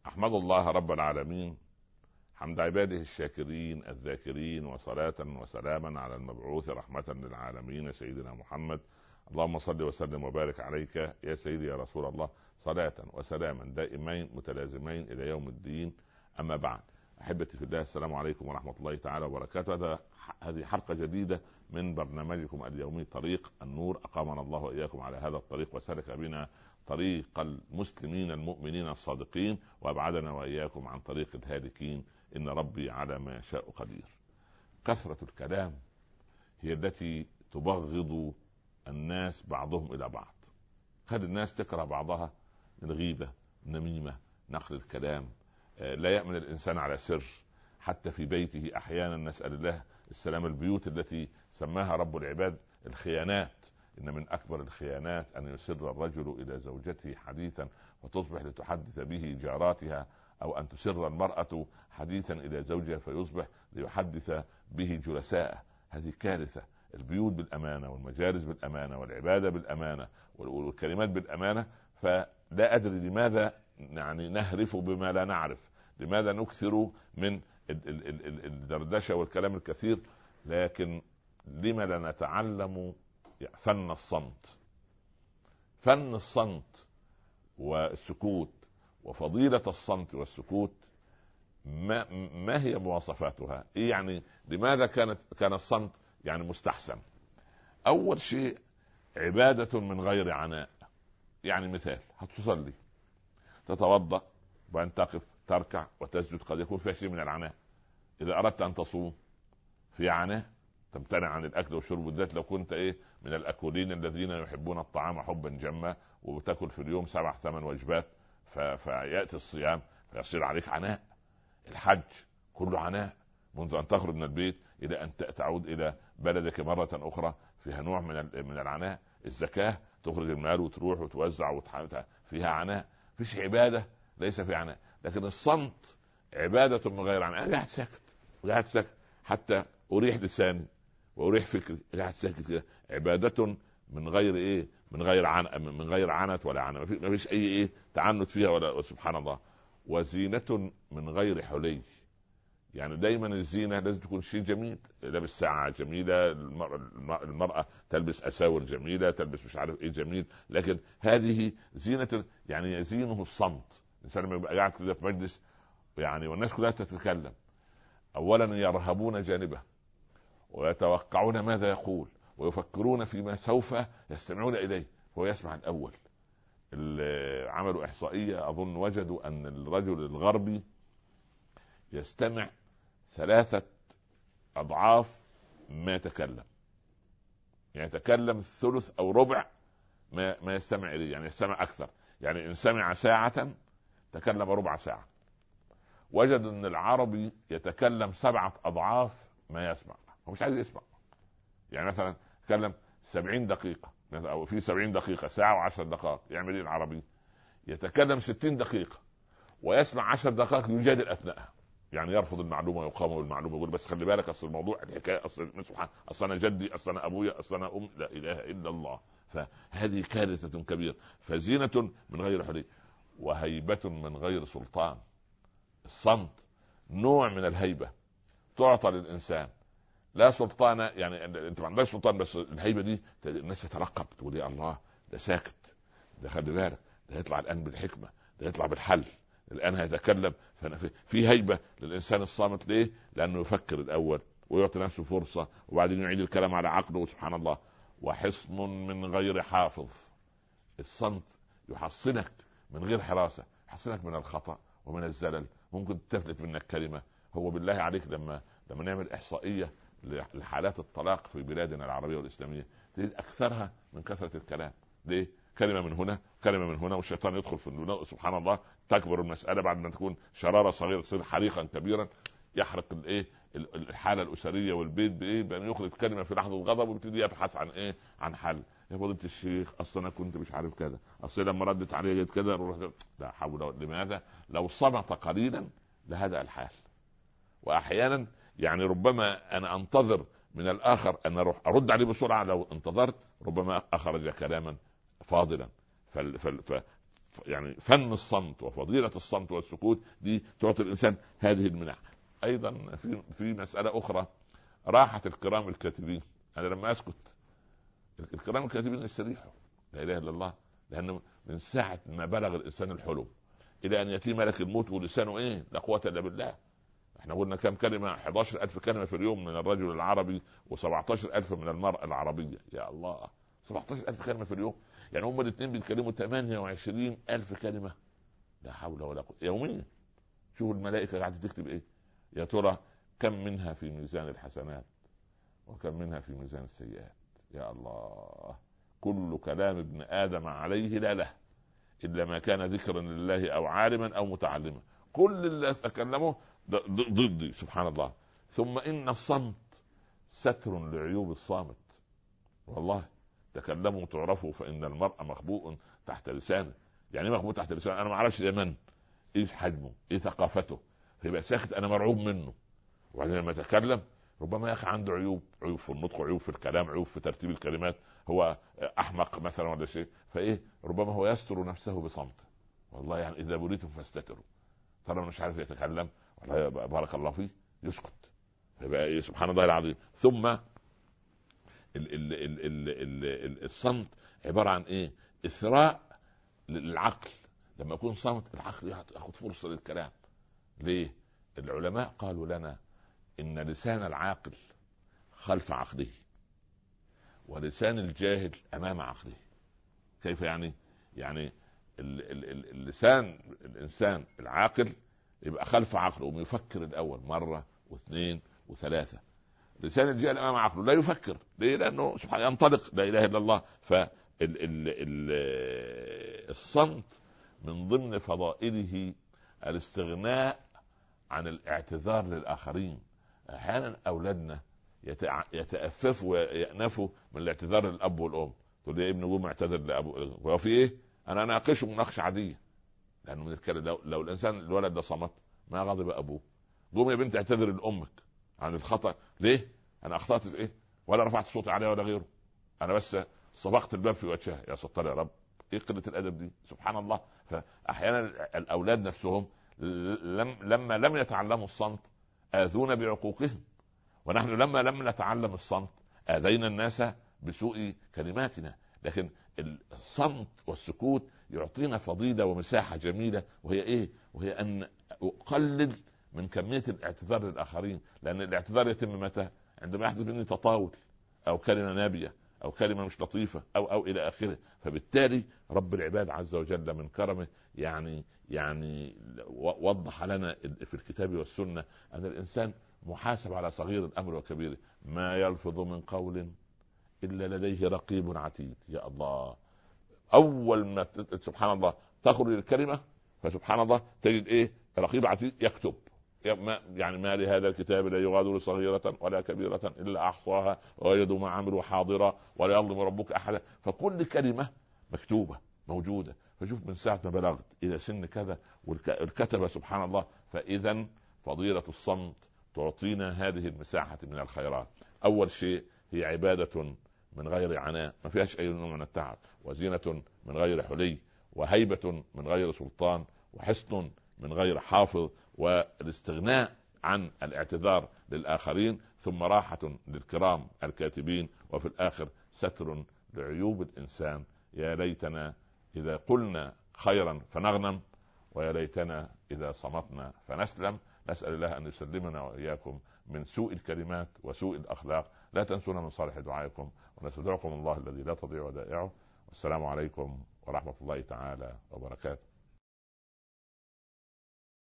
أحمد الله رب العالمين حمد عباده الشاكرين الذاكرين، وصلاة وسلاما على المبعوث رحمة للعالمين سيدنا محمد. اللهم صل وسلم وبارك عليك يا سيدي يا رسول الله، صلاة وسلاما دائمين متلازمين إلى يوم الدين. أما بعد، أحبتي في الله، السلام عليكم ورحمة الله تعالى وبركاته. هذه حلقة جديدة من برنامجكم اليومي طريق النور. أقامنا الله وإياكم على هذا الطريق وسلك بنا طريق المسلمين المؤمنين الصادقين، وأبعدنا وإياكم عن طريق الهالكين. إن ربي على ما يشاء قدير. كثرة الكلام هي التي تبغض الناس بعضهم إلى بعض. خلي الناس تكره بعضها، الغيبة، النميمة، نقل الكلام. لا يأمن الإنسان على سر حتى في بيته. أحيانا نسأل الله السلام. البيوت التي سماها رب العباد الخيانات، إن من أكبر الخيانات أن يسر الرجل إلى زوجته حديثا وتصبح لتحدث به جاراتها، أو أن تسر المرأة حديثا إلى زوجها فيصبح ليحدث به جلساءه. هذه كارثة. البيوت بالأمانة، والمجالس بالأمانة، والعبادة بالأمانة، والكلمات بالأمانة. فلا أدري لماذا يعني نهرف بما لا نعرف، لماذا نكثر من الدردشة والكلام الكثير، لكن لما لا نتعلم فن الصمت. فن الصمت والسكوت، وفضيلة الصمت والسكوت. ما هي مواصفاتها؟ إيه يعني لماذا كان الصمت يعني مستحسن؟ أول شيء عبادة من غير عناء. يعني مثال، هتصلي، تتوضأ، وأن تقف، تركع وتسجد، قد يكون فيها شيء من العناء. إذا أردت أن تصوم في عناء، تمتنع عن الأكل والشرب، بالذات لو كنت من الأكولين الذين يحبون الطعام حبا جما، وتأكل في اليوم 7-8 وجبات، فيأتي الصيام فيصير عليك عناء. الحج كله عناء، منذ أن تخرج من البيت إلى أن تعود إلى بلدك مرة أخرى، فيها نوع من العناء. الزكاة تخرج المال وتروح وتوزع فيها عناء. فيش عبادة ليس في عناء. لكن الصمت عبادة من غير عناء. أنا قاعد ساكت حتى أريح لساني وأريح فكري، قاعد ساكت كده. عبادة من غير من غير عنت ولا عنت. ما فيش أي تعنت فيها ولا. سبحان الله. وزينة من غير حلي. يعني دايما الزينة لازم تكون شيء جميل، لابس ساعة جميلة، المرأة تلبس أساور جميلة، تلبس مش عارف جميل. لكن هذه زينة، يعني يزينه الصمت. الإنسان لما يبقى قاعد كده في مجلس والناس كلها تتكلم، أولا يرهبون جانبه ويتوقعون ماذا يقول، ويفكرون فيما سوف يستمعون إليه، هو يسمع الأول. عملوا إحصائية أظن وجدوا أن الرجل الغربي يستمع 3 أضعاف ما يتكلم. يعني يتكلم ثلث أو ربع ما يستمع إليه، يعني يستمع أكثر. يعني إن سمع ساعة تكلم ربع ساعة. وجد أن العربي يتكلم 7 أضعاف ما يسمع. هو مش عايز يسمع. يعني مثلا تكلم 70 دقيقة، أو في 70 دقيقة ساعة و10 دقائق، يعمل العربي يتكلم 60 دقيقة ويسمع 10 دقائق يجادل أثناءها. يعني يرفض المعلومة ويقاوم بالمعلومة، يقول بس خلي بالك أصل الموضوع الحكاية أصل أنا جدي، أصل أنا أبويا، أصل أنا لا إله إلا الله. فهذه كارثة كبيرة. فزينة من غير حلي، وهيبة من غير سلطان. الصمت نوع من الهيبة تعطى للإنسان، لا سلطان. يعني انت ما عندكش سلطان، بس الهيبة دي الناس تترقب، تقول يا الله ده ساكت، ده خلي بالك، ده يطلع الآن بالحكمة، ده يطلع بالحل، الآن هيتكلم. في هيبة للإنسان الصامت. ليه؟ لأنه يفكر الأول ويعطي نفسه فرصة، وبعدين يعيد الكلام على عقله. سبحان الله. وحصن من غير حافظ. الصمت يحصنك من غير حراسة، يحصنك من الخطأ ومن الزلل. ممكن تفلت منك كلمة. هو بالله عليك لما نعمل إحصائية لحالات الطلاق في بلادنا العربية والإسلامية، تجد أكثرها من كثرة الكلام. ليه؟ كلمة من هنا، كلمة من هنا، والشيطان يدخل في النور. سبحان الله. تكبر المسألة بعد ما تكون شرارة صغيرة تصير حريقا كبيرا، يحرق الحالة الأسرية والبيت بأن يخرج كلمة في لحظة غضب، ويبتدي يبحث عن حل. يا فضيلة الشيخ أصلا أنا كنت مش عارف كذا، أصلا لما ردت عليه جيت كذا. لا حول. لماذا؟ لو صمت قليلا لهذا الحال. وأحيانا يعني ربما أنا أنتظر من الآخر أن أروح أرد عليه بسرعة، لو انتظرت ربما أخرج كلاما فاضلا. يعني فن الصمت وفضيلة الصمت والسكوت دي تعطي الإنسان هذه المنح. أيضا في مسألة أخرى، راحة الكرام الكاتبين. أنا لما أسكت الكرام الكاتبين يستريحوا، لا إله إلا الله. لأنه من ساعة ما بلغ الإنسان الحلم إلى أن يأتي ملك الموت ولسانه لا قوة إلا بالله. احنا قلنا كم كلمة؟ 11,000 كلمة في اليوم من الرجل العربي و17,000 من المرأة العربية. يا الله، 17,000 كلمة في اليوم، يعني هم الاثنين بيتكلموا 28,000 كلمة. لا حول ولا قوة يوميا. شوفوا الملائكة قاعدة تكتب ايه. يا ترى كم منها في ميزان الحسنات وكم منها في ميزان السيئات؟ يا الله. كل كلام ابن آدم عليه لا له إلا ما كان ذكرا لله أو عالما أو متعلما. كل اللي تكلمه ضدي، سبحان الله. ثم إن الصمت ستر لعيوب الصامت. والله تكلموا تعرفوا فإن المرء مخبوء تحت لسانه. يعني مخبوء تحت لسانه، أنا ما أعرفش ده من، إيه حجمه، إيه ثقافته، فيبقى ساكت أنا مرعوب منه. وبعدين لما يتكلم ربما يا أخي عنده عيوب في النطق، عيوب في الكلام، عيوب في ترتيب الكلمات، هو أحمق مثلا ولا شيء، فإيه ربما هو يستر نفسه بصمت. والله يعني إذا بريتم فاستتروا. ترى مش عارف يتكلم، والله بارك الله فيه، يسكت. فيبقى إيه سبحان الله العظيم. ثم الصمت عبارة عن ايه؟ اثراء للعقل. لما يكون صمت العقل ياخذ فرصة للكلام. ليه؟ العلماء قالوا لنا ان لسان العاقل خلف عقله ولسان الجاهل امام عقله. كيف يعني؟ يعني اللسان الانسان العاقل يبقى خلف عقله ويفكر الاول مرة واثنين وثلاثة. لسان الجاهل امام عقله لا يفكر. ليه؟ لانه سبحانه ينطلق لا اله الا الله. الصمت من ضمن فضائله الاستغناء عن الاعتذار للاخرين. احيانا اولادنا يتأففوا ويأنفوا من الاعتذار للاب والام. تقول يا ابني قوم اعتذر لابو، هو في ايه؟ انا اناقشه مناقشه عاديه. لانه بنتكلم لو الانسان الولد ده صمت ما غضب ابوه. قوم يا بنت اعتذر لامك عن الخطأ. ليه؟ انا اخطأت في ايه؟ ولا رفعت صوتي عليها ولا غيره، انا بس صفقت الباب في وجهها. يا ستار يا رب، ايه قلة الادب دي؟ سبحان الله. فاحيانا الاولاد نفسهم لما لم يتعلموا الصمت اذونا بعقوقهم، ونحن لما لم نتعلم الصمت اذينا الناس بسوء كلماتنا. لكن الصمت والسكوت يعطينا فضيلة ومساحة جميلة، وهي ايه؟ وهي ان اقلل من كمية الاعتذار للآخرين. لأن الاعتذار يتم متى؟ عندما يحدث مني تطاول أو كلمة نابية أو كلمة مش لطيفة أو إلى آخره. فبالتالي رب العباد عز وجل من كرمه يعني وضح لنا في الكتاب والسنة أن الإنسان محاسب على صغير الأمر وكبيره. ما يلفظ من قول إلا لديه رقيب عتيد. يا الله، أول ما سبحان الله تخرج الكلمة فسبحان الله تجد إيه؟ رقيب عتيد يكتب. يعني ما لهذا الكتاب لا يغادر صغيرة ولا كبيرة إلا أحصاها ووجدوا ما عملوا حاضرا ولا يظلم ربك أحدا. فكل كلمة مكتوبة موجودة. فشوف من ساعة ما بلغت إلى سن كذا والكتبة سبحان الله. فإذا فضيلة الصمت تعطينا هذه المساحة من الخيرات. أول شيء هي عبادة من غير عناء، ما فيهاش أي نوع من التعب، وزينة من غير حلي، وهيبة من غير سلطان، وحسن من غير حافظ، والاستغناء عن الاعتذار للآخرين، ثم راحة للكرام الكاتبين، وفي الآخر ستر لعيوب الإنسان. يا ليتنا إذا قلنا خيرا فنغنم، ويا ليتنا إذا صمتنا فنسلم. نسأل الله أن يسلمنا وإياكم من سوء الكلمات وسوء الأخلاق. لا تنسونا من صالح دعائكم، ونستودعكم الله الذي لا تضيع ودائعه. والسلام عليكم ورحمة الله تعالى وبركاته.